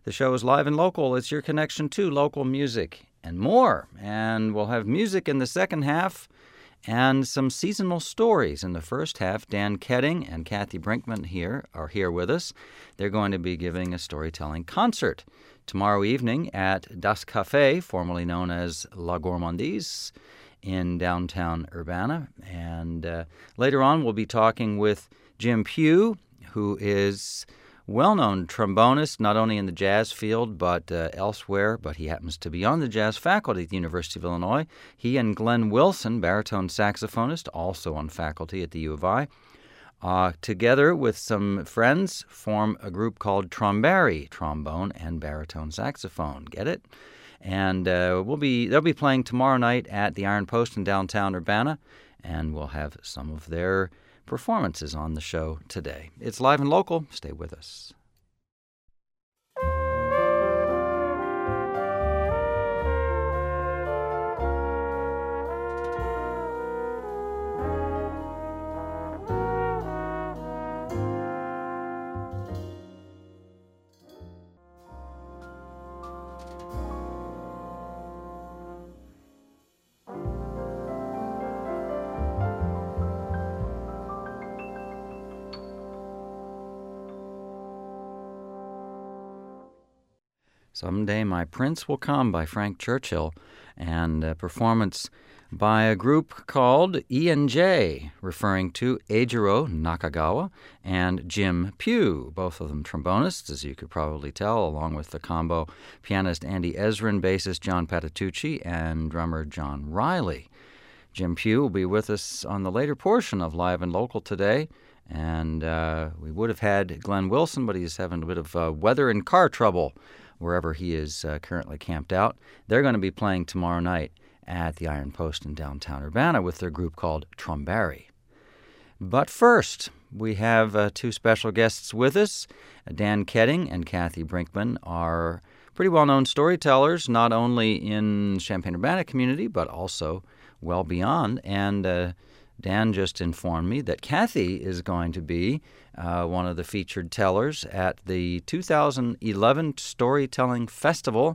The show is live and local. It's your connection to local music and more. And we'll have music in the second half and some seasonal stories in the first half. Dan Ketting and Kathy Brinkman are here with us. They're going to be giving a storytelling concert tomorrow evening at Das Café, formerly known as La Gourmandise, in downtown Urbana. And later on, we'll be talking with Jim Pugh, who is well-known trombonist, not only in the jazz field but elsewhere, but he happens to be on the jazz faculty at the University of Illinois. He and Glenn Wilson, baritone saxophonist, also on faculty at the U of I, together with some friends, form a group called Trombari, trombone and baritone saxophone. Get it? And they'll be playing tomorrow night at the Iron Post in downtown Urbana, and we'll have some of their performances on the show today. It's live and local. Stay with us. Someday My Prince Will Come by Frank Churchill, and a performance by a group called E&J, referring to Eijiro Nakagawa and Jim Pugh, both of them trombonists, as you could probably tell, along with the combo pianist Andy Ezrin, bassist John Patitucci, and drummer John Riley. Jim Pugh will be with us on the later portion of Live and Local today, and we would have had Glenn Wilson, but he's having a bit of weather and car trouble wherever he is currently camped out. They're going to be playing tomorrow night at the Iron Post in downtown Urbana with their group called Trombari. But first, we have two special guests with us. Dan Ketting and Kathy Brinkman are pretty well-known storytellers, not only in Champaign-Urbana community, but also well beyond. And Dan just informed me that Kathy is going to be one of the featured tellers at the 2011 Storytelling Festival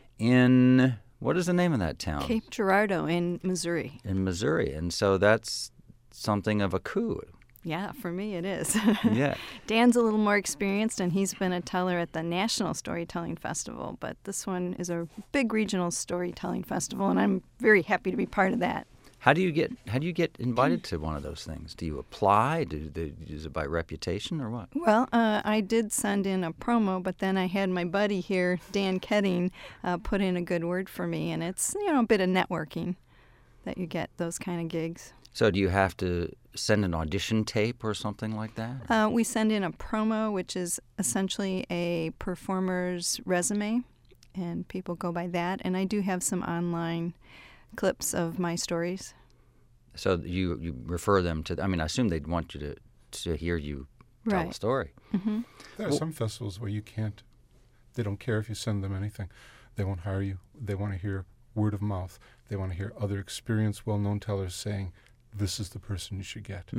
in, what is the name of that town? Cape Girardeau in Missouri. In Missouri. And so that's something of a coup. Yeah, for me it is. Yeah. Dan's a little more experienced, and he's been a teller at the National Storytelling Festival, but this one is a big regional storytelling festival, and I'm very happy to be part of that. How do you get invited to one of those things? Do you apply? Is it by reputation or what? Well, I did send in a promo, but then I had my buddy here, Dan Ketting, put in a good word for me, and it's a bit of networking that you get those kind of gigs. So do you have to send an audition tape or something like that? We send in a promo, which is essentially a performer's resume, and people go by that. And I do have some online clips of my stories. So you refer them to, I assume they'd want you to hear you tell a story. Mm-hmm. There are some festivals where you can't, they don't care if you send them anything. They won't hire you. They want to hear word of mouth. They want to hear other experienced, well-known tellers saying, this is the person you should get.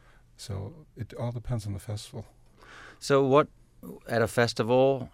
So it all depends on the festival. So what, at a festival,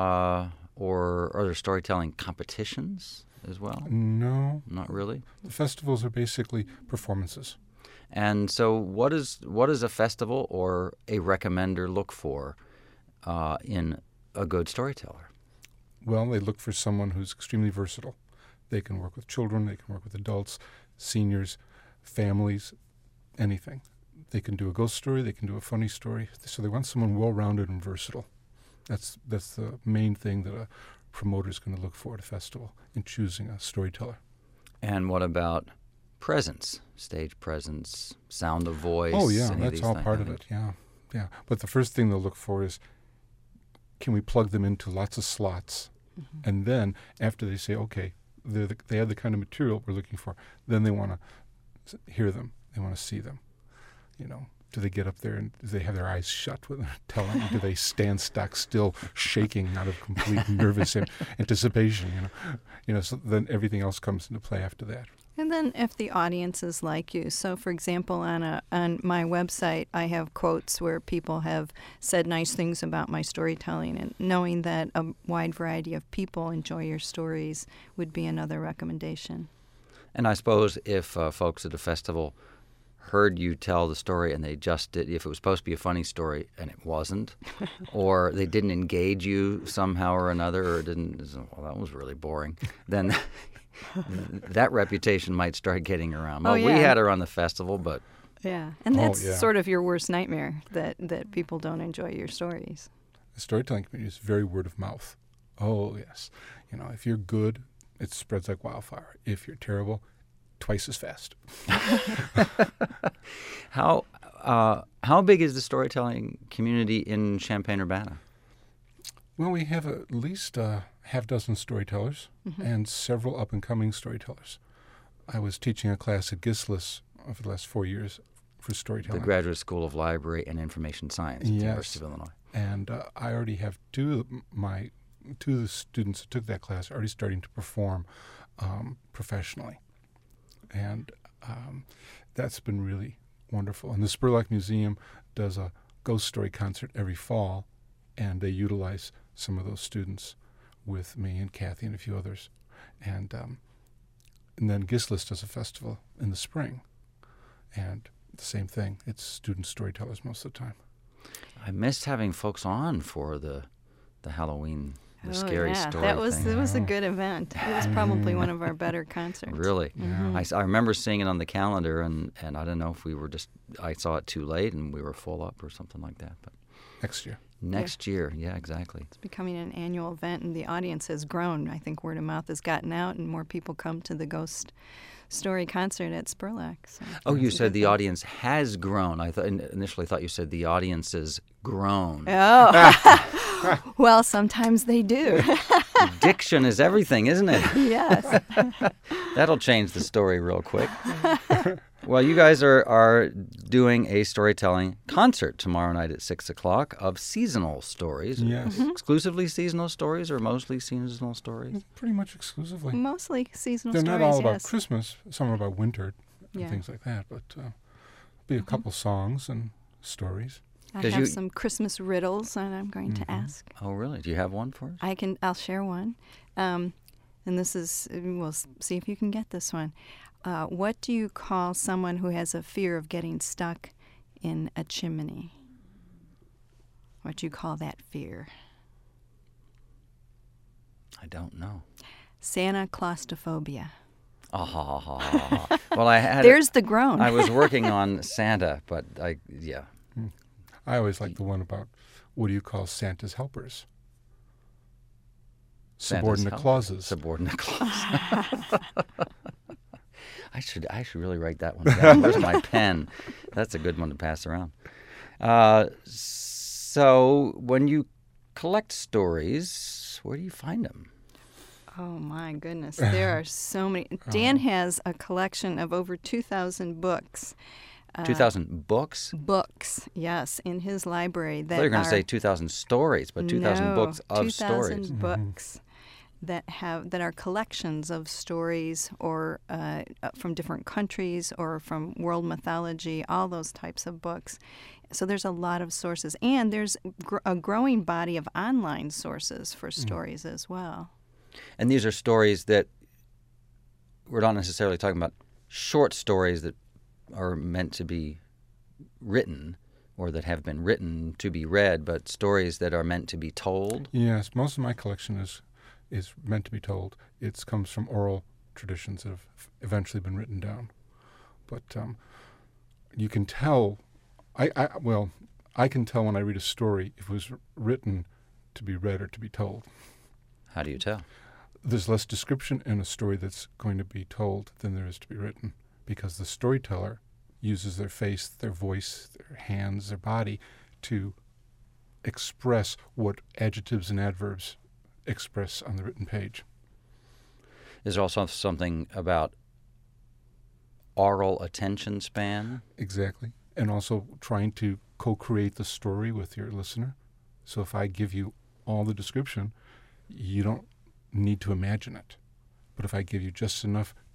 or are there storytelling competitions as well? No. Not really? The festivals are basically performances. And so what does a festival or a recommender look for in a good storyteller? Well, they look for someone who's extremely versatile. They can work with children, they can work with adults, seniors, families, anything. They can do a ghost story, they can do a funny story. So they want someone well-rounded and versatile. That's the main thing that a promoter is going to look for at a festival in choosing a storyteller. And what about presence, stage presence, sound of voice? Oh, yeah, that's all part of it, yeah. But the first thing they'll look for is, can we plug them into lots of slots? Mm-hmm. And then, after they say, okay, they have the kind of material we're looking for, then they want to hear them. They want to see them. Do they get up there and do they have their eyes shut when they're telling? Do they stand stock still, shaking out of complete nervous anticipation? So then everything else comes into play after that. And then if the audience is like you. So, for example, on my website, I have quotes where people have said nice things about my storytelling, and knowing that a wide variety of people enjoy your stories would be another recommendation. And I suppose if folks at a festival heard you tell the story and they just did, if it was supposed to be a funny story and it wasn't, or they didn't engage you somehow or another, or didn't, well, that was really boring, then that reputation might start getting around. Well, Oh, yeah. we had her on the festival, but Yeah, and Oh, that's yeah. sort of your worst nightmare, that people don't enjoy your stories. The storytelling community is very word of mouth. Oh, yes. If you're good, it spreads like wildfire. If you're terrible, twice as fast. how big is the storytelling community in Champaign-Urbana? Well, we have at least a half dozen storytellers and several up-and-coming storytellers. I was teaching a class at GISLIS for the last 4 years for The storytelling. Graduate School of Library and Information Science at the Yes. University of Illinois. And I already have two of the students that took that class already starting to perform professionally. And that's been really wonderful. And the Spurlock Museum does a ghost story concert every fall, and they utilize some of those students with me and Kathy and a few others. And then GISLIS does a festival in the spring, and the same thing. It's student storytellers most of the time. I missed having folks on for the Halloween, the scary yeah. story That was thing. it was a good event. It was probably one of our better concerts. Really? Yeah. I remember seeing it on the calendar, and I don't know if I saw it too late and we were full up or something like that. But Next year. next year, yeah, exactly. It's becoming an annual event, and the audience has grown. I think word of mouth has gotten out, and more people come to the Ghost Story concert at Spurlock. So Oh, you it's a said good the thing. audience has grown. I initially thought you said the audience has grown. Oh, well, sometimes they do. Diction is everything, isn't it? Yes. That'll change the story real quick. Well, you guys are doing a storytelling concert tomorrow night at 6 o'clock of seasonal stories. Yes. Exclusively seasonal stories or mostly seasonal stories? Pretty much exclusively. Mostly seasonal They're stories. not all about yes. Christmas. Some are about winter and Yeah. things like that. But be a couple songs and stories. I 'Cause have you- some Christmas riddles, and I'm going to ask. Oh, really? Do you have one for us? I'll share one. And this is, we'll see if you can get this one. What do you call someone who has a fear of getting stuck in a chimney? What do you call that fear? I don't know. Santa claustrophobia. Oh, well, I had. There's the groan. I was working on Santa, but yeah. I always like the one about what do you call Santa's helpers? Santa's Subordinate helper. clauses. Subordinate clauses. I should really write that one down. Where's my pen? That's a good one to pass around. So when you collect stories, where do you find them? Oh, my goodness. There are so many. Dan has a collection of over 2,000 books. 2,000 books? Books, yes, in his library. I That thought you were going to are- say 2,000 stories, but 2,000 No, books of 2,000 stories. books that are collections of stories, or from different countries or from world mythology, all those types of books. So there's a lot of sources, and there's a growing body of online sources for stories as well. And these are stories that we're not necessarily talking about short stories that are meant to be written or that have been written to be read, but stories that are meant to be told. Yes, most of my collection is meant to be told. It comes from oral traditions that have eventually been written down. But you can tell, I can tell when I read a story if it was written to be read or to be told. How do you tell? There's less description in a story that's going to be told than there is to be written, because the storyteller uses their face, their voice, their hands, their body to express what adjectives and adverbs express on the written page. Is there also something about oral attention span? Exactly. And also trying to co-create the story with your listener. So if I give you all the description, you don't need to imagine it. But if I give you just enough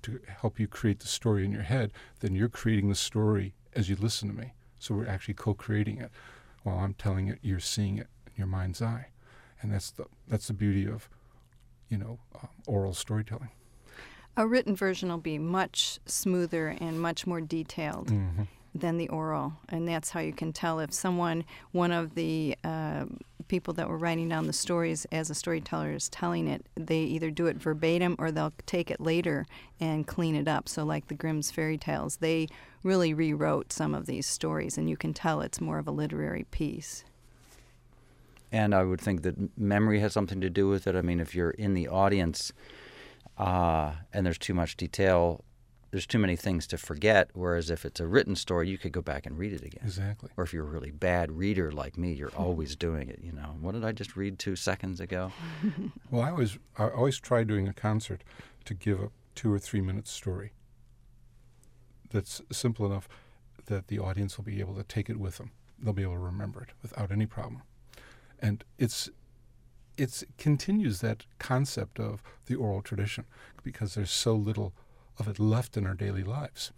to help you create the story in your head, then you're creating the story as you listen to me. So we're actually co-creating it. While I'm telling it, you're seeing it in your mind's eye. And that's the beauty of, oral storytelling. A written version will be much smoother and much more detailed than the oral, and that's how you can tell if one of the people that were writing down the stories as a storyteller is telling it, they either do it verbatim or they'll take it later and clean it up. So like the Grimm's fairy tales, they really rewrote some of these stories, and you can tell it's more of a literary piece. And I would think that memory has something to do with it. I mean, if you're in the audience and there's too much detail, there's too many things to forget, whereas if it's a written story, you could go back and read it again. Exactly. Or if you're a really bad reader like me, you're always doing it, What did I just read 2 seconds ago? Well, I always try doing a concert to give a 2 or 3 minute story that's simple enough that the audience will be able to take it with them. They'll be able to remember it without any problem. And it continues that concept of the oral tradition because there's so little of it left in our daily lives.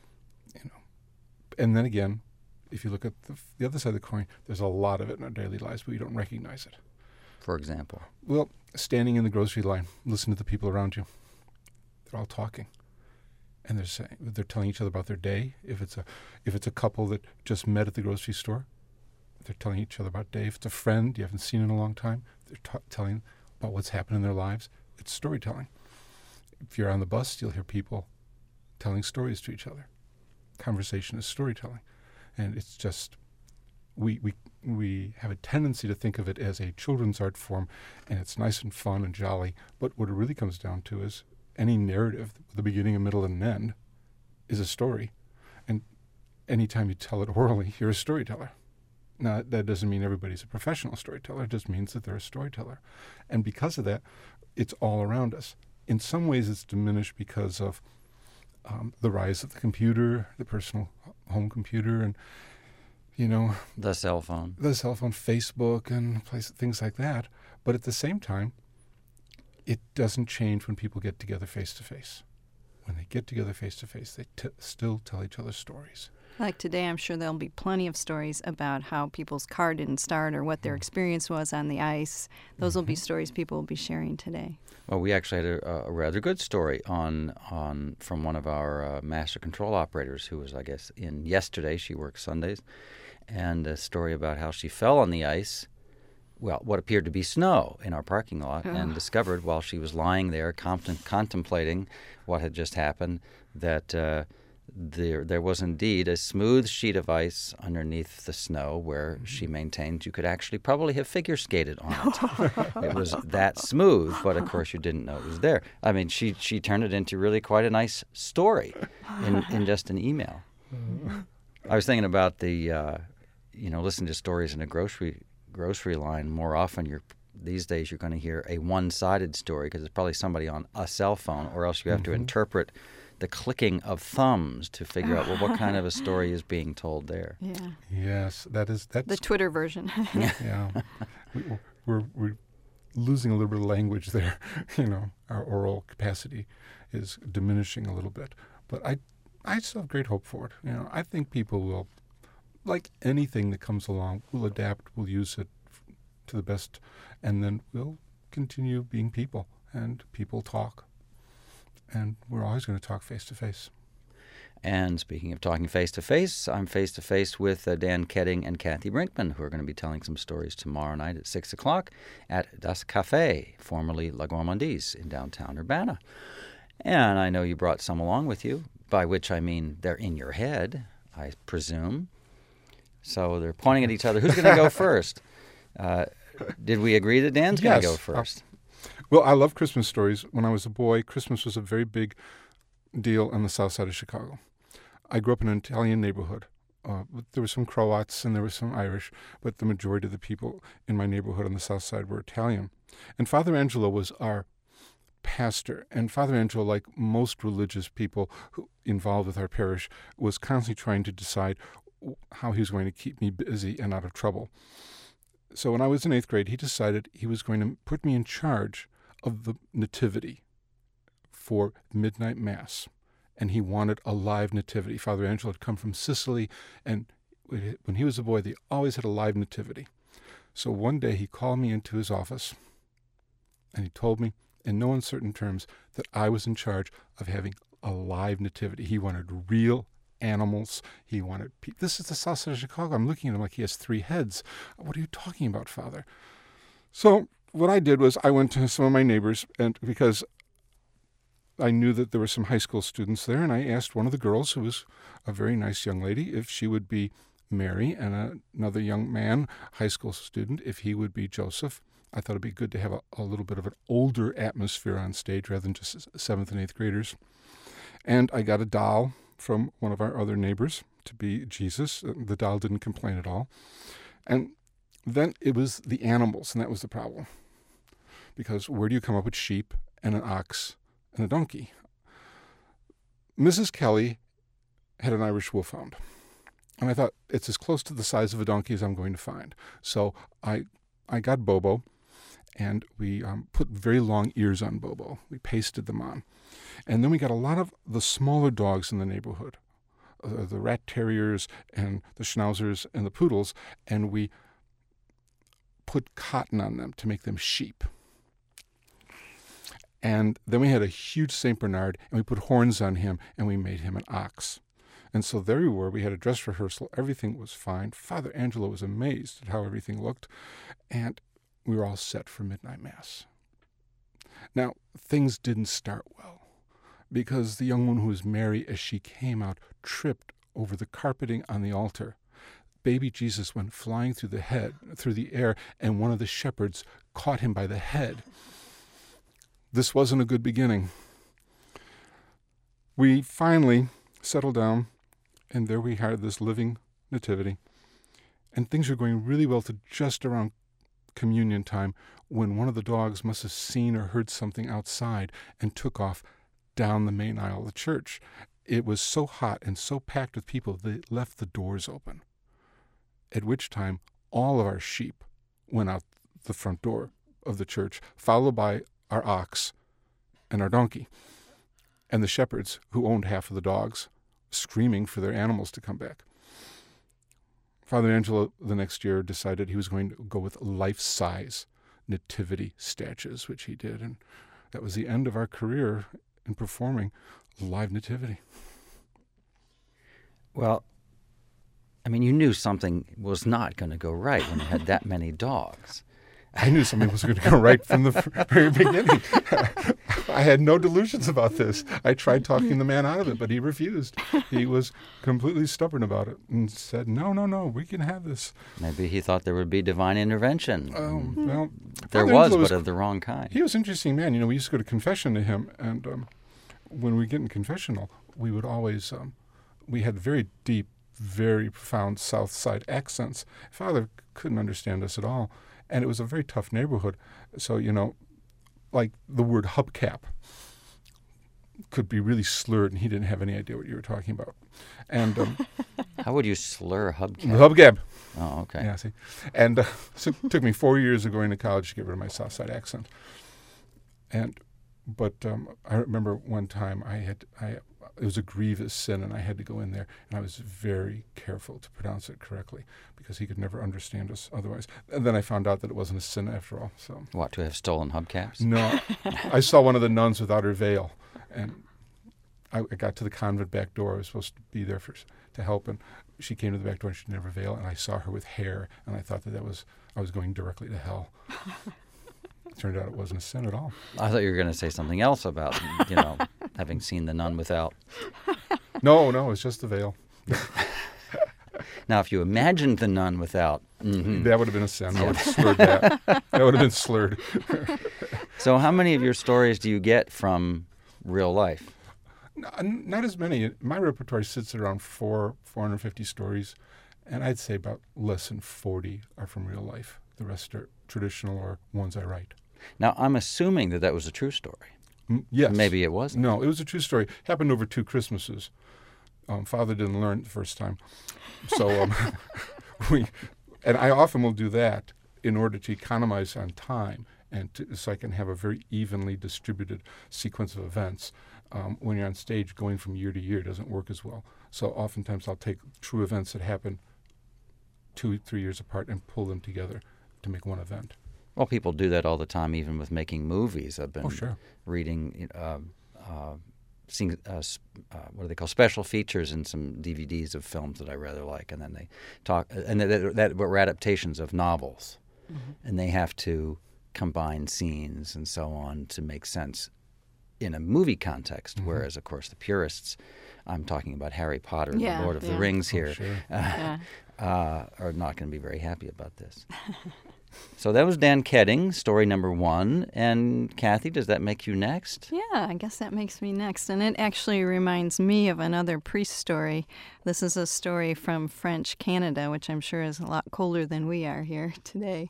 And then again, if you look at the other side of the coin, there's a lot of it in our daily lives, but we don't recognize it. For example? Well, standing in the grocery line, listen to the people around you. They're all talking. And they're telling each other about their day. If it's a couple that just met at the grocery store, they're telling each other about day. If it's a friend you haven't seen in a long time, they're telling about what's happened in their lives. It's storytelling. If you're on the bus, you'll hear people telling stories to each other. Conversation is storytelling. And it's just, we have a tendency to think of it as a children's art form, and it's nice and fun and jolly. But what it really comes down to is any narrative, the beginning, a middle, and an end, is a story. And anytime you tell it orally, you're a storyteller. Now, that doesn't mean everybody's a professional storyteller. It just means that they're a storyteller. And because of that, it's all around us. In some ways, it's diminished because of the rise of the computer, the personal home computer, and, the cell phone. Facebook, and things like that. But at the same time, it doesn't change when people get together face-to-face. When they get together face-to-face, they still tell each other stories. Like today, I'm sure there'll be plenty of stories about how people's car didn't start or what their experience was on the ice. Those will be stories people will be sharing today. Well, we actually had a rather good story from one of our master control operators who was, I guess, in yesterday. She works Sundays. And a story about how she fell on the ice, what appeared to be snow in our parking lot, and discovered while she was lying there contemplating what had just happened that there was indeed a smooth sheet of ice underneath the snow where she maintained you could actually probably have figure skated on it. It was that smooth, but of course you didn't know it was there. I mean, she turned it into really quite a nice story in just an email. I was thinking about listening to stories in a grocery line. More often these days you're going to hear a one-sided story because it's probably somebody on a cell phone, or else you have to interpret the clicking of thumbs to figure out what kind of a story is being told there. Yeah. Yes, that's the Twitter version. Yeah, we're losing a little bit of language there. Our oral capacity is diminishing a little bit, but I still have great hope for it. I think people will, like anything that comes along, will adapt, will use it to the best, and then we'll continue being people, and people talk. And we're always going to talk face-to-face. And speaking of talking face-to-face, I'm face-to-face with Dan Keding and Kathy Brinkman, who are going to be telling some stories tomorrow night at 6 o'clock at Das Café, formerly La Gourmandise, in downtown Urbana. And I know you brought some along with you, by which I mean they're in your head, I presume. So they're pointing at each other. Who's going to go first? Did we agree that Dan's going to go first? Well, I love Christmas stories. When I was a boy, Christmas was a very big deal on the south side of Chicago. I grew up in an Italian neighborhood. There were some Croats and there were some Irish, but the majority of the people in my neighborhood on the south side were Italian. And Father Angelo was our pastor. And Father Angelo, like most religious people who involved with our parish, was constantly trying to decide how he was going to keep me busy and out of trouble. So when I was in 8th grade, he decided he was going to put me in charge of the nativity for midnight mass, and he wanted a live nativity. Father Angelo had come from Sicily, and when he was a boy, they always had a live nativity. So one day he called me into his office, and he told me in no uncertain terms that I was in charge of having a live nativity. He wanted real animals. He wanted this is the south side of Chicago. I'm looking at him like he has 3 heads. What are you talking about, Father? So what I did was I went to some of my neighbors, and because I knew that there were some high school students there, and I asked one of the girls, who was a very nice young lady, if she would be Mary, and another young man, high school student, if he would be Joseph. I thought it'd be good to have a little bit of an older atmosphere on stage rather than just 7th and 8th graders. And I got a doll from one of our other neighbors to be Jesus. The doll didn't complain at all. And then it was the animals, and that was the problem. Because where do you come up with sheep and an ox and a donkey? Mrs. Kelly had an Irish Wolfhound. And I thought, it's as close to the size of a donkey as I'm going to find. So I got Bobo, and we put very long ears on Bobo. We pasted them on. And then we got a lot of the smaller dogs in the neighborhood, the rat terriers and the schnauzers and the poodles, and we put cotton on them to make them sheep. And then we had a huge St. Bernard, and we put horns on him, and we made him an ox. And so there we were. We had a dress rehearsal. Everything was fine. Father Angelo was amazed at how everything looked. And we were all set for midnight mass. Now, things didn't start well, because the young one who was Mary, as she came out, tripped over the carpeting on the altar. Baby Jesus went flying through the air, and one of the shepherds caught him by the head. This wasn't a good beginning. We finally settled down, and there we had this living nativity. And things were going really well to just around communion time, when one of the dogs must have seen or heard something outside and took off down the main aisle of the church. It was so hot and so packed with people, they left the doors open. At which time, all of our sheep went out the front door of the church, followed by our ox and our donkey, and the shepherds, who owned half of the dogs, screaming for their animals to come back. Father Angelo the next year decided he was going to go with life-size nativity statues, which he did, and that was the end of our career in performing live nativity. Well, I mean, you knew something was not going to go right when you had that many dogs. I knew something was going to go right from the very beginning. I had no delusions about this. I tried talking the man out of it, but he refused. He was completely stubborn about it and said, no, we can have this. Maybe he thought there would be divine intervention. Well, there was, but of the wrong kind. He was an interesting man. We used to go to confession to him, and when we get in confessional, we would always, we had very deep, very profound South Side accents. Father couldn't understand us at all. And it was a very tough neighborhood. So, like the word hubcap could be really slurred, and he didn't have any idea what you were talking about. And how would you slur hubcap? Hubcap. Oh, okay. Yeah, see. And so it took me 4 years of going to college to get rid of my South Side accent. But I remember one time it was a grievous sin, and I had to go in there, and I was very careful to pronounce it correctly, because he could never understand us otherwise. And then I found out that it wasn't a sin after all. So what, to have stolen hubcaps? No. I saw one of the nuns without her veil, and I got to the convent back door. I was supposed to be there to help, and she came to the back door, and she didn't have her veil, and I saw her with hair, and I thought I was going directly to hell. It turned out it wasn't a sin at all. I thought you were going to say something else about, having seen the nun without. No, it was just the veil. Now, if you imagined the nun without, that would have been a sin. I would have slurred that. That would have been slurred. So how many of your stories do you get from real life? Not as many. My repertoire sits at around 450 stories, and I'd say about less than 40 are from real life. The rest are traditional or ones I write. Now, I'm assuming that was a true story. Yes. Maybe it wasn't. No, it was a true story. Happened over 2 Christmases. Father didn't learn the first time. So and I often will do that in order to economize on time so I can have a very evenly distributed sequence of events. When you're on stage, going from year to year doesn't work as well. So oftentimes I'll take true events that happen 2-3 years apart and pull them together to make one event. Well, people do that all the time, even with making movies. I've been reading, seeing what do they call, special features in some DVDs of films that I rather like, and then they talk, and that were adaptations of novels, and they have to combine scenes and so on to make sense in a movie context, whereas, of course, the purists, I'm talking about Harry Potter and the Lord of the Rings here, are not going to be very happy about this. So that was Dan Keding, story number 1. And Kathy, does that make you next? Yeah, I guess that makes me next. And it actually reminds me of another priest story. This is a story from French Canada, which I'm sure is a lot colder than we are here today.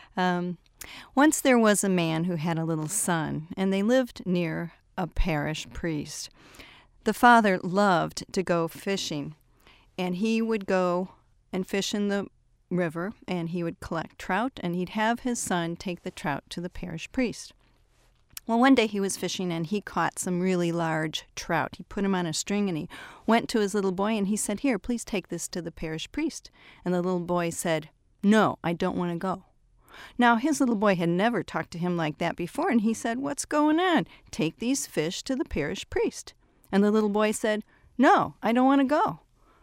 Once there was a man who had a little son, and they lived near a parish priest. The father loved to go fishing, and he would go and fish in the river, and he would collect trout, and he'd have his son take the trout to the parish priest. Well, one day he was fishing, and he caught some really large trout. He put him on a string, and he went to his little boy, and he said, "Here, please take this to the parish priest." And the little boy said, "No, I don't want to go." Now, his little boy had never talked to him like that before, and he said, "What's going on? Take these fish to the parish priest." And the little boy said, "No, I don't want to go."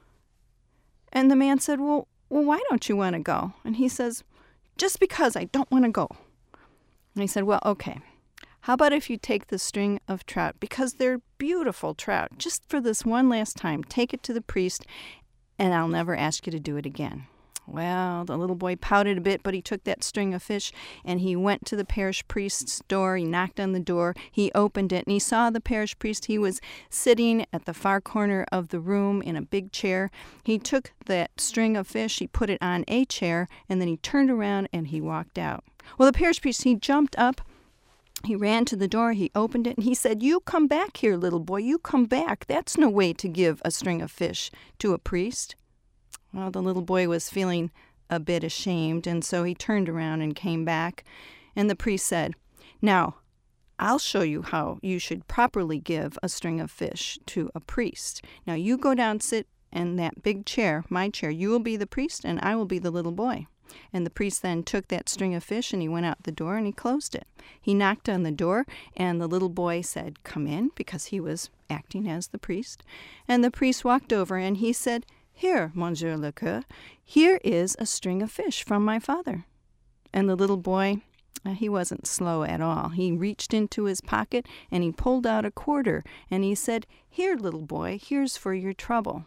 And the man said, Well, why don't you want to go? And he says, "Just because I don't want to go." And he said, "Well, okay. How about if you take the string of trout, because they're beautiful trout, just for this one last time, take it to the priest, and I'll never ask you to do it again." Well, the little boy pouted a bit, but he took that string of fish, and he went to the parish priest's door. He knocked on the door. He opened it, and he saw the parish priest. He was sitting at the far corner of the room in a big chair. He took that string of fish, he put it on a chair, and then he turned around and he walked out. Well, the parish priest, he jumped up. He ran to the door, he opened it, and he said, "You come back here, little boy, you come back. That's no way to give a string of fish to a priest." Well, the little boy was feeling a bit ashamed, and so he turned around and came back. And the priest said, "Now, I'll show you how you should properly give a string of fish to a priest. Now, you go down, sit in that big chair, my chair. You will be the priest, and I will be the little boy." And the priest then took that string of fish, and he went out the door, and he closed it. He knocked on the door, and the little boy said, "Come in," because he was acting as the priest. And the priest walked over, and he said, "Here, Monsieur le Curé, here is a string of fish from my father." And the little boy, he wasn't slow at all. He reached into his pocket, and he pulled out a quarter, and he said, "Here, little boy, here's for your trouble."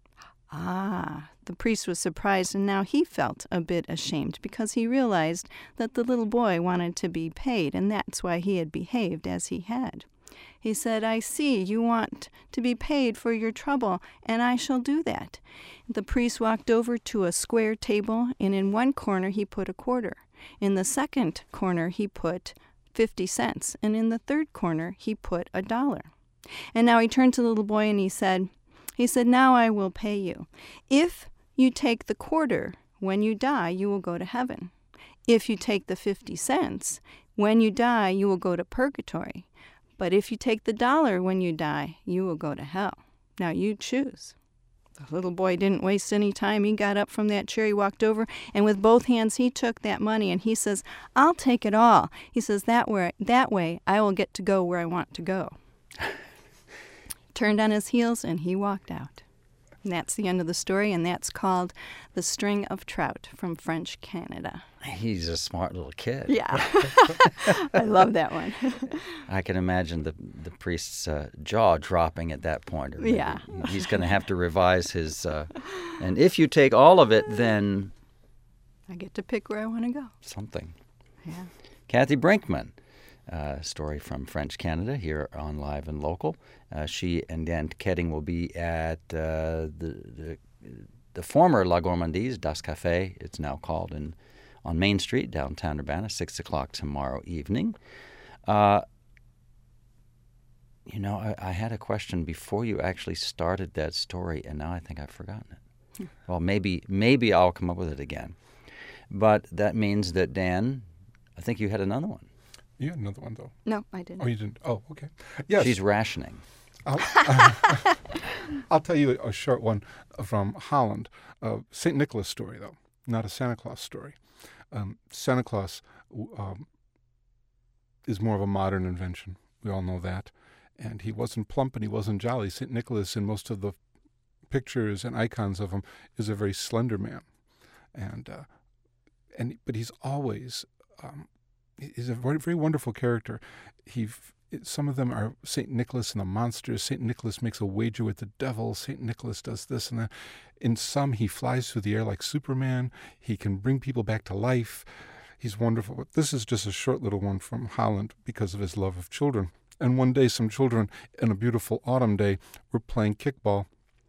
The priest was surprised, and now he felt a bit ashamed, because he realized that the little boy wanted to be paid, and that's why he had behaved as he had. He said, "I see you want to be paid for your trouble, and I shall do that." The priest walked over to a square table, and in one corner he put a quarter. In the second corner he put 50 cents, and in the third corner he put $1. And now he turned to the little boy and he said, "Now I will pay you. If you take the quarter, when you die, you will go to heaven. If you take the 50 cents, when you die, you will go to purgatory. But if you take the $1 when you die, you will go to hell. Now you choose." The little boy didn't waste any time. He got up from that chair, he walked over, and with both hands he took that money, and he says, "I'll take it all." He says, that way I will get to go where I want to go." Turned on his heels, and he walked out. And that's the end of the story, and that's called The String of Trout from French Canada. He's a smart little kid. Yeah. I love that one. I can imagine the priest's jaw dropping at that point. Or Yeah. He's going to have to revise his, and if you take all of it, then... I get to pick where I want to go. Something. Yeah. Kathy Brinkman, story from French Canada here on Live and Local. She and Dan Keding will be at the former La Gourmandise, Das Café, it's now called, on Main Street, downtown Urbana, 6 o'clock tomorrow evening. I had a question before you actually started that story, and now I think I've forgotten it. Well, maybe I'll come up with it again. But that means that, Dan, I think you had another one. You had another one, though. No, I didn't. Oh, you didn't? Oh, okay. Yes. She's rationing. I'll tell you a short one from Holland. St. Nicholas story, though, not a Santa Claus story. Santa Claus is more of a modern invention. We all know that. And he wasn't plump and he wasn't jolly. St. Nicholas, in most of the pictures and icons of him, is a very slender man. But he's always he's a very, very wonderful character. Some of them are St. Nicholas and the monsters. St. Nicholas makes a wager with the devil. St. Nicholas does this and that. In some, he flies through the air like Superman. He can bring people back to life. He's wonderful. But this is just a short little one from Holland because of his love of children. And one day, some children, on a beautiful autumn day, were playing kickball.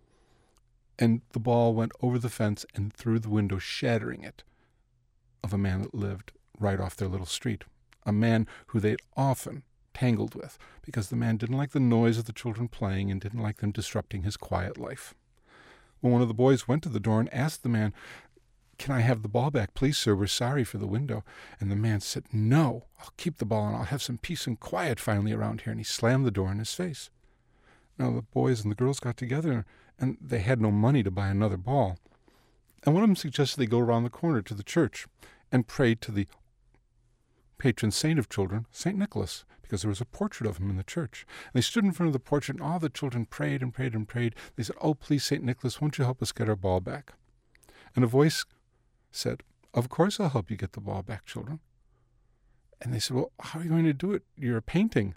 And the ball went over the fence and through the window, shattering it, of a man that lived right off their little street. A man who they'd often tangled with, because the man didn't like the noise of the children playing and didn't like them disrupting his quiet life. Well, one of the boys went to the door and asked the man, "Can I have the ball back, please, sir? We're sorry for the window." And the man said, "No, I'll keep the ball and I'll have some peace and quiet finally around here." And he slammed the door in his face. Now the boys and the girls got together and they had no money to buy another ball. And one of them suggested they go around the corner to the church and pray to the patron saint of children, St. Nicholas, because there was a portrait of him in the church. And they stood in front of the portrait, and all the children prayed and prayed and prayed. They said, "Oh, please, St. Nicholas, won't you help us get our ball back?" And a voice said, "Of course I'll help you get the ball back, children." And they said, "Well, how are you going to do it? You're a painting."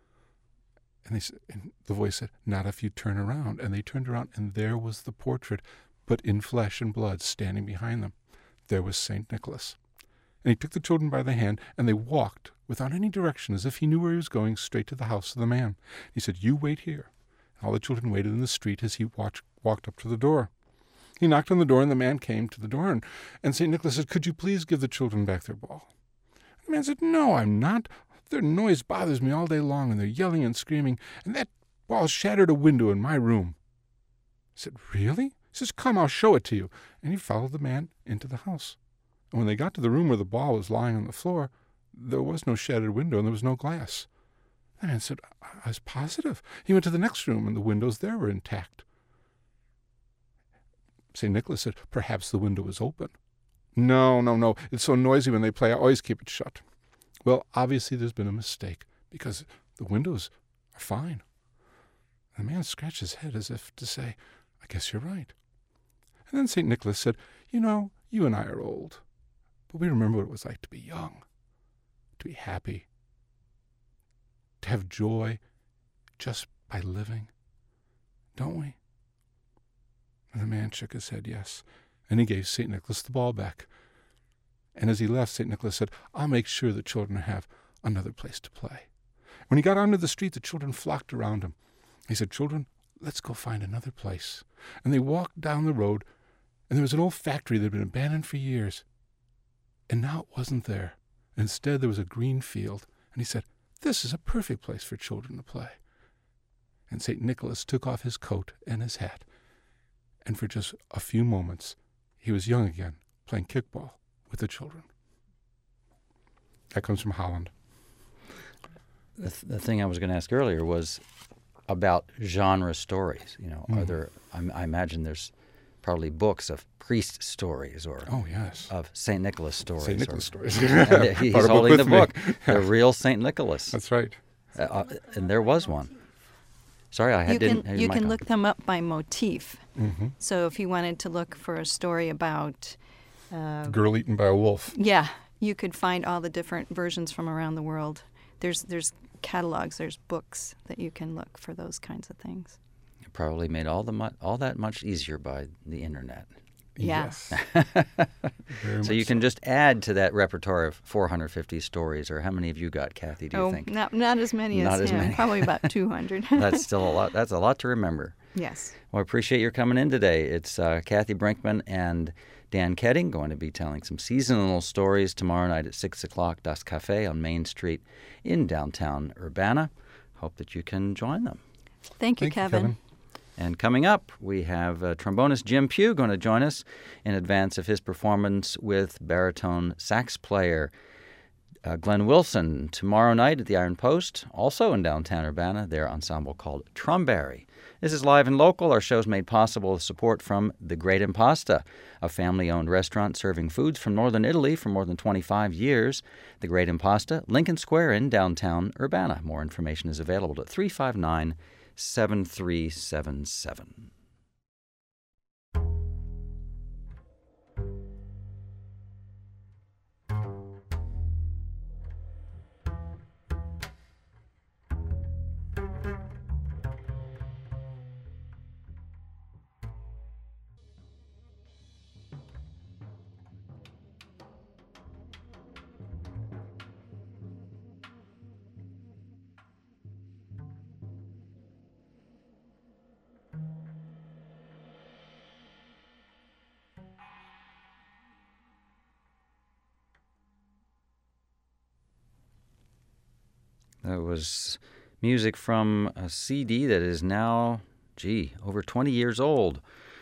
And the voice said, "Not if you turn around." And they turned around, and there was the portrait, but in flesh and blood, standing behind them. There was St. Nicholas. And he took the children by the hand, and they walked without any direction, as if he knew where he was going, straight to the house of the man. He said, "You wait here." And all the children waited in the street as he walked up to the door. He knocked on the door, and the man came to the door, and St. Nicholas said, "Could you please give the children back their ball?" The man said, "No, I'm not. Their noise bothers me all day long, and they're yelling and screaming, and that ball shattered a window in my room." He said, "Really?" He says, "Come, I'll show it to you." And he followed the man into the house. And when they got to the room where the ball was lying on the floor, there was no shattered window and there was no glass. The man said, "I was positive." He went to the next room, and the windows there were intact. St. Nicholas said, "Perhaps the window was open." No. It's so noisy when they play, I always keep it shut." Well, obviously there's been a mistake, because the windows are fine. And the man scratched his head as if to say, "I guess you're right." And then St. Nicholas said, "You know, you and I are old, but we remember what it was like to be young, to be happy, to have joy just by living, don't we?" And the man shook his head, yes, and he gave St. Nicholas the ball back. And as he left, St. Nicholas said, "I'll make sure the children have another place to play." When he got onto the street, the children flocked around him. He said, "Children, let's go find another place." And they walked down the road, and there was an old factory that had been abandoned for years. And now it wasn't there. Instead, there was a green field. And he said, "This is a perfect place for children to play." And St. Nicholas took off his coat and his hat. And for just a few moments, he was young again, playing kickball with the children. That comes from Holland. The thing I was going to ask earlier was about genre stories. You know, are there? I imagine there's probably books of priest stories or of St. Nicholas stories. St. Nicholas stories. And he's holding the book, the real St. Nicholas. That's right. And there was one. Sorry, You can look them up by motif. Mm-hmm. So if you wanted to look for a story about girl eaten by a wolf. Yeah, you could find all the different versions from around the world. There's catalogs, there's books that you can look for those kinds of things. It probably made all that much easier by the internet. Yeah. Yes. So you can just add to that repertoire of 450 stories, or how many have you got, Kathy, do you think? Not as many as him. Probably about 200. That's still a lot. That's a lot to remember. Yes. Well, I appreciate your coming in today. It's Kathy Brinkman and Dan Ketting going to be telling some seasonal stories tomorrow night at 6 o'clock, Das Cafe on Main Street in downtown Urbana. Hope that you can join them. Thank you, Kevin. And coming up, we have trombonist Jim Pugh going to join us in advance of his performance with baritone sax player Glenn Wilson tomorrow night at the Iron Post, also in downtown Urbana, their ensemble called Trumberry. This is live and local. Our show's made possible with support from The Great Impasta, a family-owned restaurant serving foods from northern Italy for more than 25 years. The Great Impasta, Lincoln Square in downtown Urbana. More information is available at 359-7377. That was music from a CD that is now, over 20 years old,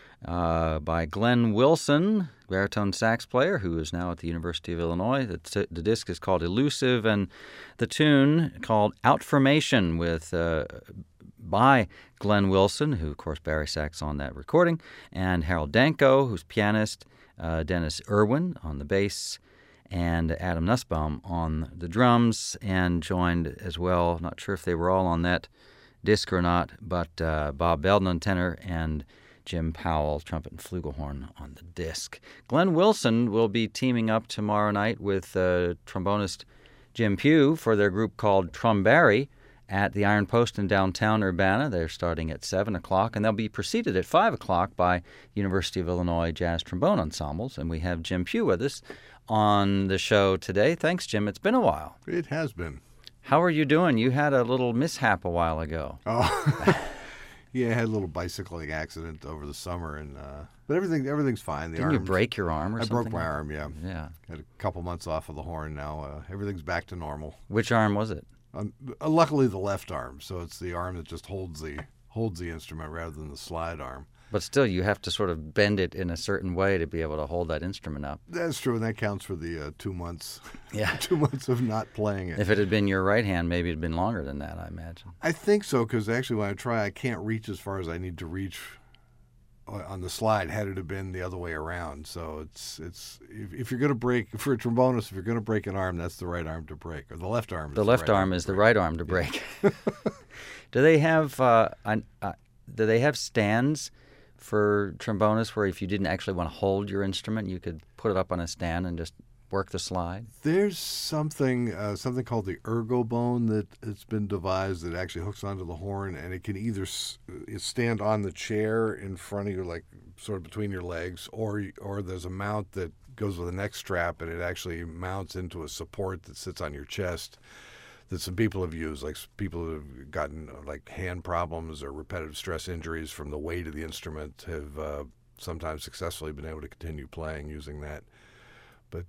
by Glenn Wilson, baritone sax player, who is now at the University of Illinois. The disc is called Elusive, and the tune called Outformation by Glenn Wilson, who, of course, bari sax on that recording, and Harold Danko, who's pianist, Dennis Irwin on the bass, and Adam Nussbaum on the drums, and joined as well, not sure if they were all on that disc or not, but Bob Belden on tenor and Jim Powell, trumpet and flugelhorn on the disc. Glenn Wilson will be teaming up tomorrow night with trombonist Jim Pugh for their group called Trumberry at the Iron Post in downtown Urbana. They're starting at 7 o'clock, and they'll be preceded at 5 o'clock by University of Illinois Jazz Trombone Ensembles, and we have Jim Pugh with us on the show today. Thanks, Jim. It's been a while. It has been. How are you doing? You had a little mishap a while ago. Oh, yeah, I had a little bicycling accident over the summer, and but everything's fine. Didn't you break your arm or something? I broke my arm, yeah. Yeah. Had a couple months off of the horn now. Everything's back to normal. Which arm was it? Luckily, the left arm. So it's the arm that just holds the instrument rather than the slide arm. But still, you have to sort of bend it in a certain way to be able to hold that instrument up. That's true, and that counts for the 2 months. Yeah. 2 months of not playing it. If it had been your right hand, maybe it'd been longer than that, I imagine. I think so, because actually when I try, I can't reach as far as I need to reach on the slide had it have been the other way around. So it's if you're going to break, for a trombonist, if you're going to break an arm, that's the right arm to break, or the left arm. The left arm is the right arm to break. Do they have stands for trombonists where if you didn't actually want to hold your instrument, you could put it up on a stand and just work the slide? There's something called the ergo bone that it's been devised that actually hooks onto the horn, and it can either stand on the chair in front of you, like sort of between your legs, or there's a mount that goes with a neck strap, and it actually mounts into a support that sits on your chest. That some people have used, like people who have gotten like hand problems or repetitive stress injuries from the weight of the instrument, have sometimes successfully been able to continue playing using that. But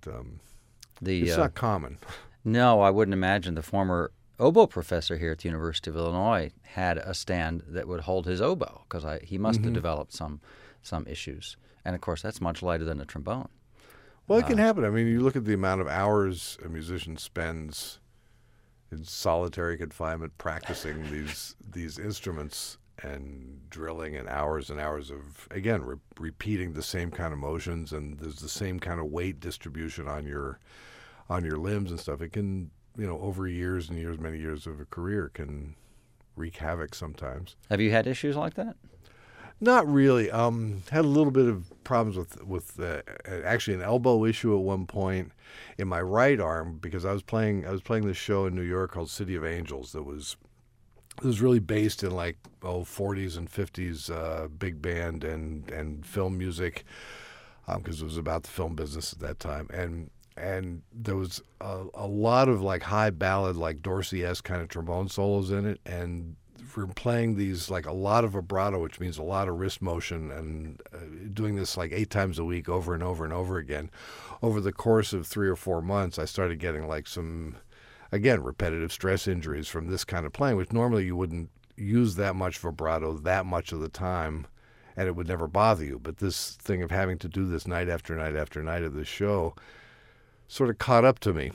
it's not common. No, I wouldn't imagine. The former oboe professor here at the University of Illinois had a stand that would hold his oboe, because he must have developed some issues. And, of course, that's much lighter than a trombone. Well, it can happen. I mean, you look at the amount of hours a musician spends in solitary confinement practicing these instruments and drilling, and hours of, again, repeating the same kind of motions, and there's the same kind of weight distribution on your limbs and stuff. It can, over years and years, many years of a career, can wreak havoc sometimes. Have you had issues like that? Not really. Had a little bit of problems with actually an elbow issue at one point in my right arm, because I was playing this show in New York called City of Angels that was really based in 40s and 50s big band and film music, because it was about the film business at that time, and there was a lot of high ballad Dorsey-esque kind of trombone solos in it, and we're playing these a lot of vibrato, which means a lot of wrist motion, and doing this 8 times a week over and over and over again. Over the course of 3 or 4 months, I started getting some, again, repetitive stress injuries from this kind of playing, which normally you wouldn't use that much vibrato that much of the time, and it would never bother you. But this thing of having to do this night after night after night of this show sort of caught up to me.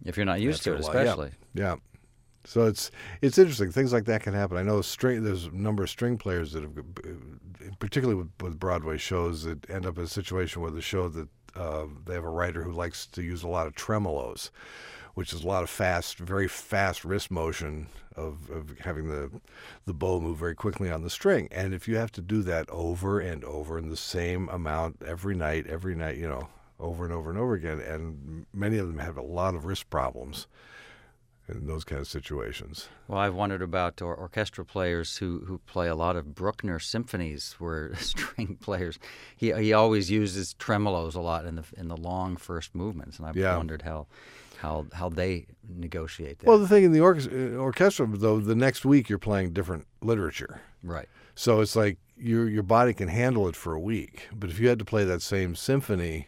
If you're not used to it, after a while. especially. Yeah. So it's interesting. Things like that can happen. I know there's a number of string players that have, particularly with Broadway shows, that end up in a situation where the show that they have a writer who likes to use a lot of tremolos, which is a lot of very fast wrist motion of having the bow move very quickly on the string. And if you have to do that over and over in the same amount every night, over and over and over again, and many of them have a lot of wrist problems in those kind of situations. Well, I've wondered about orchestral players who play a lot of Bruckner symphonies, where string players, he always uses tremolos a lot in the long first movements, and I've wondered how they negotiate that. Well, the thing in the orchestra, though, the next week you're playing different literature. Right. So it's like your body can handle it for a week, but if you had to play that same symphony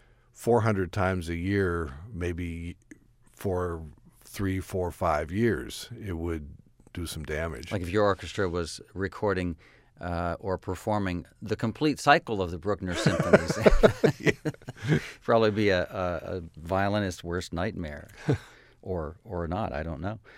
400 times a year, maybe for 3, 4, 5 years, it would do some damage. Like if your orchestra was recording or performing the complete cycle of the Bruckner symphonies, probably be a violinist's worst nightmare, or not. I don't know.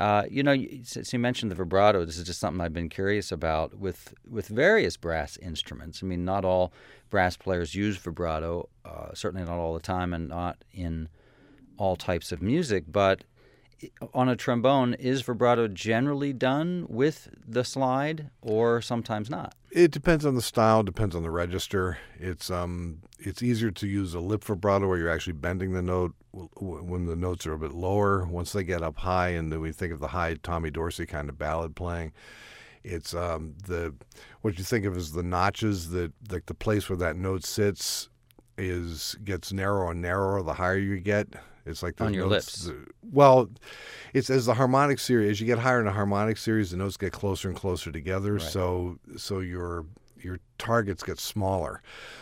Since you mentioned the vibrato, this is just something I've been curious about with various brass instruments. I mean, not all brass players use vibrato, certainly not all the time, and not in all types of music, but on a trombone, is vibrato generally done with the slide, or sometimes not? It depends on the style, depends on the register. It's easier to use a lip vibrato where you're actually bending the note when the notes are a bit lower. Once they get up high, and then we think of the high Tommy Dorsey kind of ballad playing, it's what you think of as the notches, that like the place where that note sits gets narrower and narrower the higher you get. It's like on your lips. Well, it's as the harmonic series. As you get higher in the harmonic series, the notes get closer and closer together. Right. So your targets get smaller.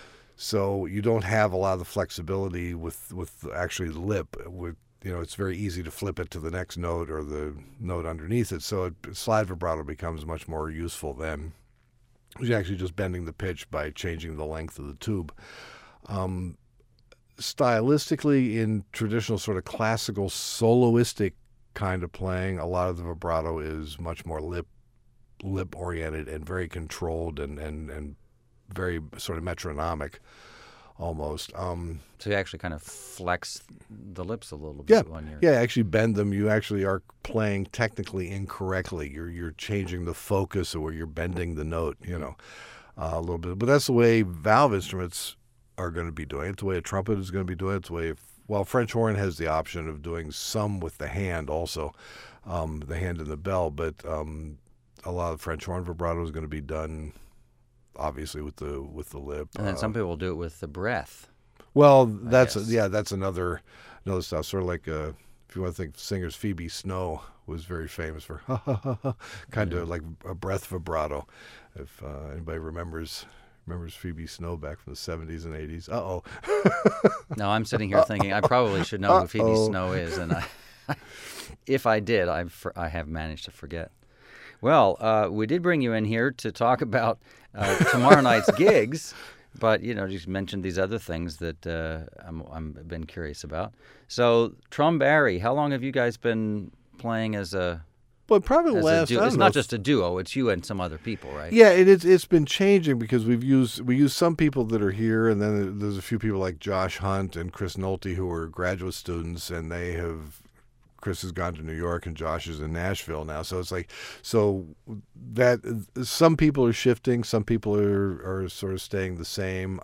So you don't have a lot of the flexibility with actually the lip. It's very easy to flip it to the next note or the note underneath it. So slide vibrato becomes much more useful then. You're actually just bending the pitch by changing the length of the tube. Stylistically, in traditional sort of classical soloistic kind of playing, a lot of the vibrato is much more lip oriented and very controlled and very sort of metronomic almost. So you actually kind of flex the lips a little bit when you're... Yeah, actually bend them. You actually are playing technically incorrectly. You're changing the focus, or you're bending the note, a little bit. But that's the way valve instruments are going to be doing it. It's the way a trumpet is going to be doing it. It's the way, French horn has the option of doing some with the hand also, the hand and the bell, but a lot of French horn vibrato is going to be done obviously with the lip. And then some people do it with the breath. Well, that's another stuff. Sort of like if you want to think, singers, Phoebe Snow was very famous for kind of like a breath vibrato. If anybody remembers Phoebe Snow back from the 70s and 80s. Uh-oh. No, I'm sitting here thinking I probably should know who Phoebe Snow is, and if I did, I have managed to forget. Well, we did bring you in here to talk about tomorrow night's gigs, but you mentioned these other things that I've been curious about. So, Trombarry, how long have you guys been playing as a... Well, probably last. It's not just a duo; it's you and some other people, right? Yeah, it's been changing because we use some people that are here, and then there's a few people like Josh Hunt and Chris Nolte who are graduate students, and Chris has gone to New York and Josh is in Nashville now. So it's like that some people are shifting, some people are sort of staying the same.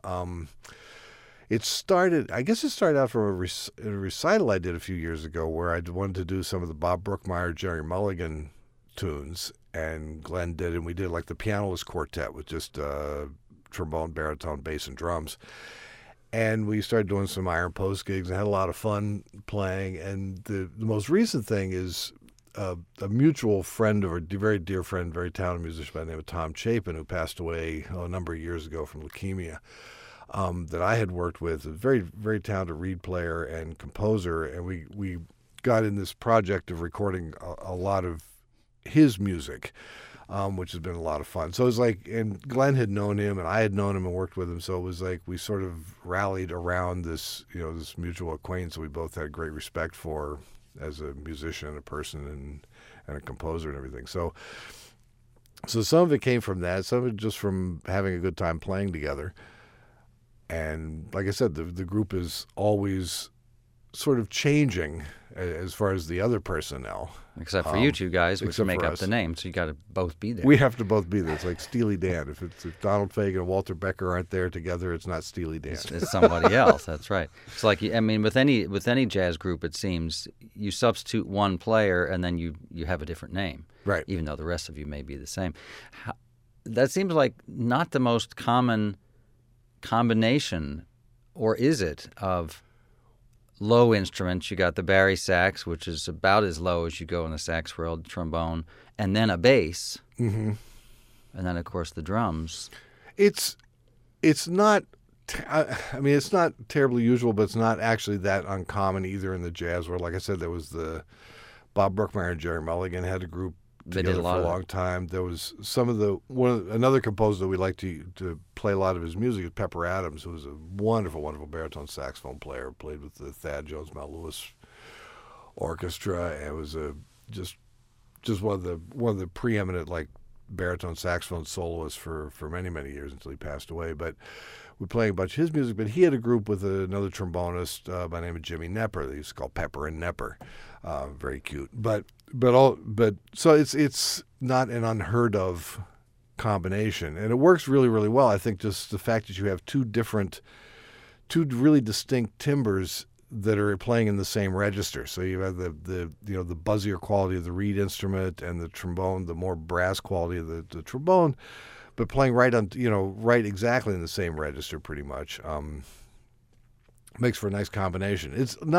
It started out from a recital I did a few years ago where I wanted to do some of the Bob Brookmeyer, Jerry Mulligan tunes, and Glenn did, and we did like the pianist quartet with just trombone, baritone, bass, and drums. And we started doing some Iron Post gigs and had a lot of fun playing. And the most recent thing is a mutual friend, or a very dear friend, very talented musician by the name of Tom Chapin, who passed away a number of years ago from leukemia. That I had worked with, a very, very talented reed player and composer, and we got in this project of recording a lot of his music. which has been a lot of fun. So it was like, and Glenn had known him, and I had known him and worked with him. So it was like we sort of rallied around this, this mutual acquaintance we both had great respect for as a musician, a person, and a composer and everything. So some of it came from that, some of it just from having a good time playing together. And like I said, the group is always sort of changing as far as the other personnel. Except for you two guys, which except make for up us. the name, so you got to both be there. We have to both be there. It's like Steely Dan. If Donald Fagen and Walter Becker aren't there together, it's not Steely Dan. It's somebody else. That's right. It's like, I mean, with any jazz group, it seems you substitute one player and then you have a different name, Right. even though the rest of you may be the same. That seems like not the most common combination, or is it, of low instruments? You got the bari sax, which is about as low as you go in the sax world, trombone, and then a bass, Mm-hmm. and then of course the drums. It's not. I mean, it's not terribly usual, but it's not actually that uncommon either in the jazz world. Like I said, there was the Bob Brookmeyer and Jerry Mulligan had a group They together did a lot for a of long time. There was another composer that we like to play a lot of his music is Pepper Adams, who was a wonderful, wonderful baritone saxophone player. Played with the Thad Jones Mel Lewis Orchestra, and was just one of the preeminent baritone saxophone soloists for many, many years until he passed away. But we're playing a bunch of his music. But he had a group with another trombonist by the name of Jimmy Nepper. They used to call Pepper and Nepper. Very cute. But so it's not an unheard of combination, and it works really, really well. I think just the fact that you have two really distinct timbres that are playing in the same register. So you have the buzzier quality of the reed instrument and the trombone, the more brass quality of the trombone, but playing right exactly in the same register pretty much. Makes for a nice combination.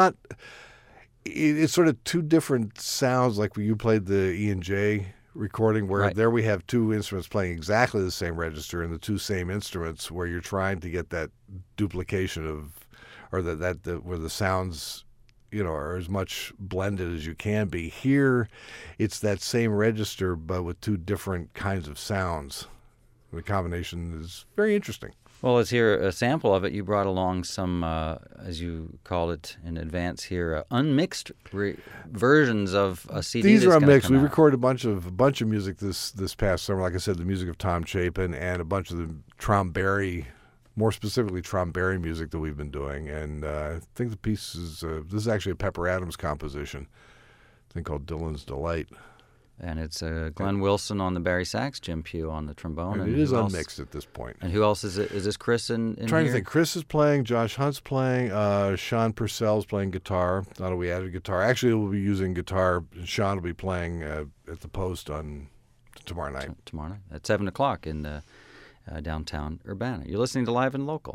It's sort of two different sounds, like when you played the E&J recording, where Right. there we have two instruments playing exactly the same register and the two same instruments, where you're trying to get that duplication of, or where the sounds, are as much blended as you can be. Here, it's that same register, but with two different kinds of sounds. The combination is very interesting. Well, let's hear a sample of it. You brought along some, as you call it in advance here, unmixed versions of a CD. These that's are gonna unmixed. come We out. recorded a bunch of music this past summer. Like I said, the music of Tom Chapin and a bunch of the Trombari, more specifically Trombari music that we've been doing. And I think the piece is this is actually a Pepper Adams composition, a thing called Dylan's Delight. And it's Glenn Wilson on the bari sax, Jim Pugh on the trombone. And it is who else? unmixed at this point. And who else is it? Is this Chris in Trying here? to think. Chris is playing. Josh Hunt's playing. Sean Purcell's playing guitar. Now that we added guitar, actually we'll be using guitar. Sean will be playing at the Post on tomorrow night. Tomorrow night at 7 o'clock in downtown Urbana. You're listening to Live and Local.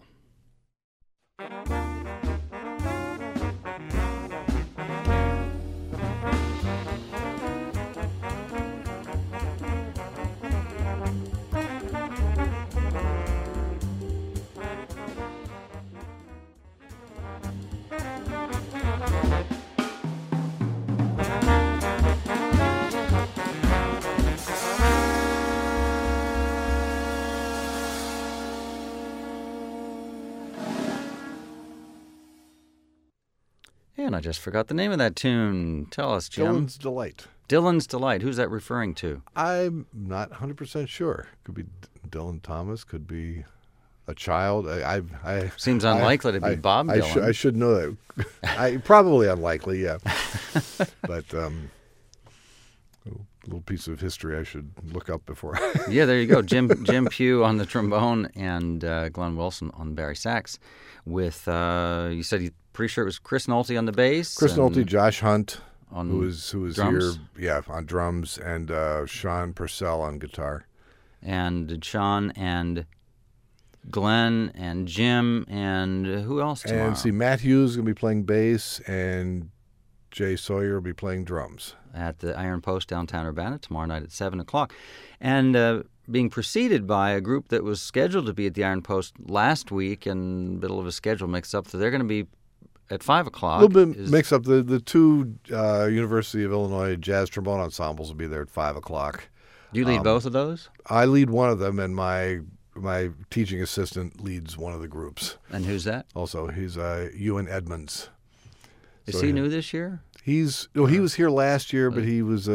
And I just forgot the name of that tune. Tell us, Jim. Dylan's Delight. Dylan's Delight. Who's that referring to? I'm not 100% sure. Could be Dylan Thomas. Could be a child. I Seems unlikely to be Bob Dylan. I should know that. Probably unlikely, yeah. But a little piece of history I should look up before. Yeah, there you go. Jim Pugh on the trombone and Glenn Wilson on the bari sax. With you said you're pretty sure it was Chris Nolte on the bass. Chris and Nolte, Josh Hunt, on who was drums? here, on drums, and Sean Purcell on guitar. And Sean and Glenn and Jim and who else tomorrow? And see, Matt Hughes is going to be playing bass, and Jay Sawyer will be playing drums. At the Iron Post downtown Urbana tomorrow night at 7 o'clock. And being preceded by a group that was scheduled to be at the Iron Post last week, and middle of a schedule mix-up, so they're going to be at 5 o'clock. A little bit mix up. The two University of Illinois jazz trombone ensembles will be there at 5 o'clock. Do you lead both of those? I lead one of them, and my teaching assistant leads one of the groups. And who's that? Also, he's Ewan Edmonds. Is he new this year? He was here last year, but he was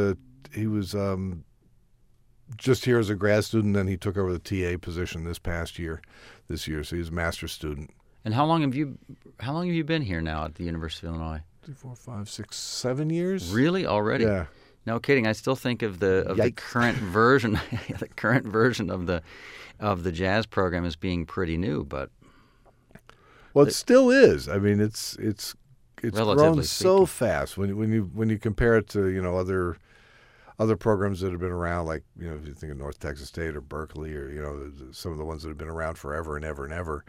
just here as a grad student. Then he took over the TA position this year. So he's a master's student. And how long have you been here now at the University of Illinois? 3, 4, 5, 6, 7 years. Really, already? Yeah. No kidding. I still think of the current version, of the jazz program as being pretty new, but well, it still is. I mean, it's grown so speaking. fast when you compare it to other programs that have been around, like if you think of North Texas State or Berkeley or some of the ones that have been around forever and ever and ever.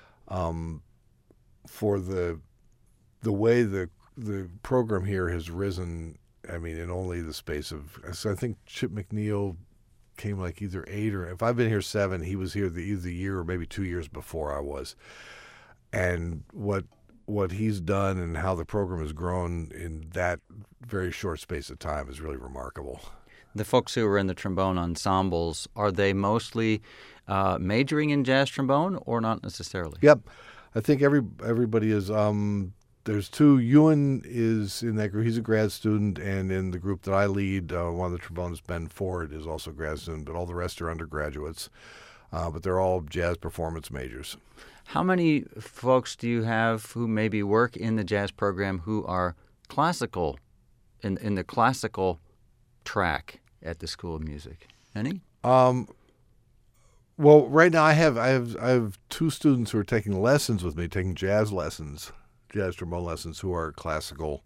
For the way the program here has risen, I mean, in only the space of, so I think Chip McNeil came like either 8 or, if I've been here 7, he was here either the year or maybe 2 years before I was. And what he's done and how the program has grown in that very short space of time is really remarkable. The folks who are in the trombone ensembles, are they mostly majoring in jazz trombone or not necessarily? Yep. I think everybody is. There's 2. Ewan is in that group. He's a grad student, and in the group that I lead, one of the trombonists, Ben Ford, is also a grad student, but all the rest are undergraduates. But they're all jazz performance majors. How many folks do you have who maybe work in the jazz program who are classical, in the classical track at the School of Music? Any? Well, right now I have 2 students who are taking lessons with me, taking jazz trombone lessons, who are classical.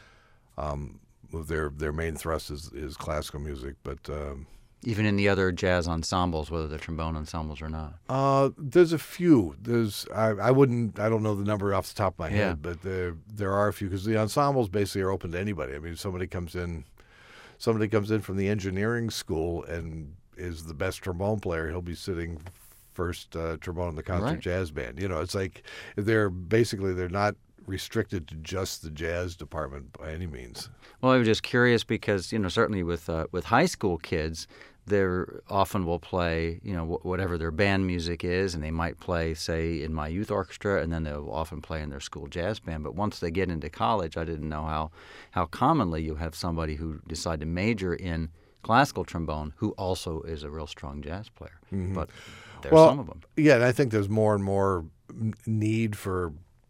Their main thrust is classical music, but Even in the other jazz ensembles, whether they're trombone ensembles or not? There's a few. I don't know the number off the top of my head, but there are a few, because the ensembles basically are open to anybody. I mean, somebody comes in from the engineering school and is the best trombone player, he'll be sitting first trombone in the concert jazz band. It's like they're not restricted to just the jazz department by any means. Well, I was just curious because certainly with high school kids, they often will play whatever their band music is, and they might play, say, in my youth orchestra, and then they'll often play in their school jazz band. But once they get into college, I didn't know how commonly you have somebody who decide to major in classical trombone who also is a real strong jazz player. Mm-hmm. But there's some of them. Yeah, and I think there's more and more need for,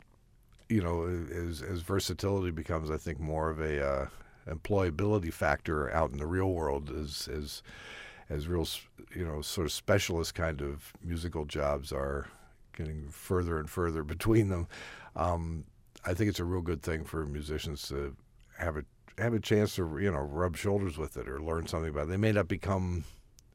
as versatility becomes, I think, more of a employability factor out in the real world as real, sort of specialist kind of musical jobs are getting further and further between them. I think it's a real good thing for musicians to have a chance to rub shoulders with it or learn something about it. They may not become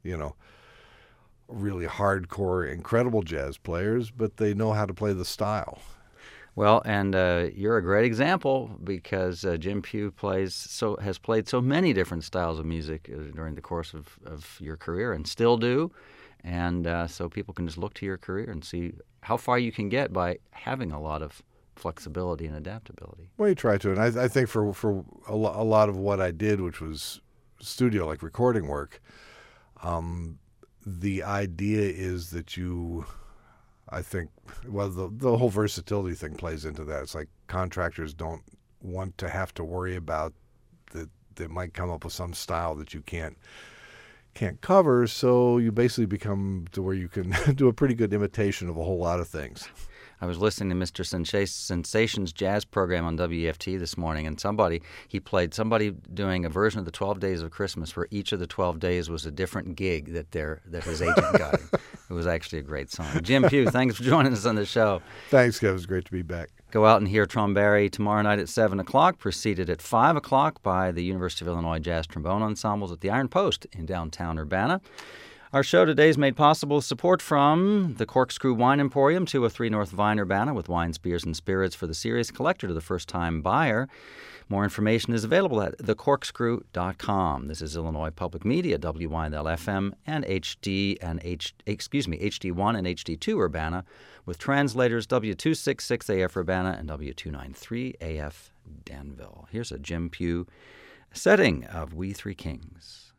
really hardcore, incredible jazz players, but they know how to play the style. Well, and you're a great example because Jim Pugh has played so many different styles of music during the course of your career and still do. And so people can just look to your career and see how far you can get by having a lot of flexibility and adaptability. Well, you try to. And I think for a lot of what I did, which was studio, like recording work, the idea is that I think, the whole versatility thing plays into that. It's like contractors don't want to have to worry about that they might come up with some style that you can't cover, so you basically become to where you can do a pretty good imitation of a whole lot of things. I was listening to Mr. Sensation's jazz program on WEFT this morning, and somebody doing a version of the 12 Days of Christmas where each of the 12 days was a different gig that his agent got him. It was actually a great song. Jim Pugh, thanks for joining us on the show. Thanks, Kev. It was great to be back. Go out and hear Trombari tomorrow night at 7 o'clock, preceded at 5 o'clock by the University of Illinois Jazz Trombone Ensembles at the Iron Post in downtown Urbana. Our show today is made possible with support from the Corkscrew Wine Emporium, 203 North Vine, Urbana, with wines, beers, and spirits for the serious collector to the first-time buyer. More information is available at thecorkscrew.com. This is Illinois Public Media, WYNL-FM, and HD1 and HD2 Urbana, with translators W266AF Urbana and W293AF Danville. Here's a Jim Pugh setting of We Three Kings.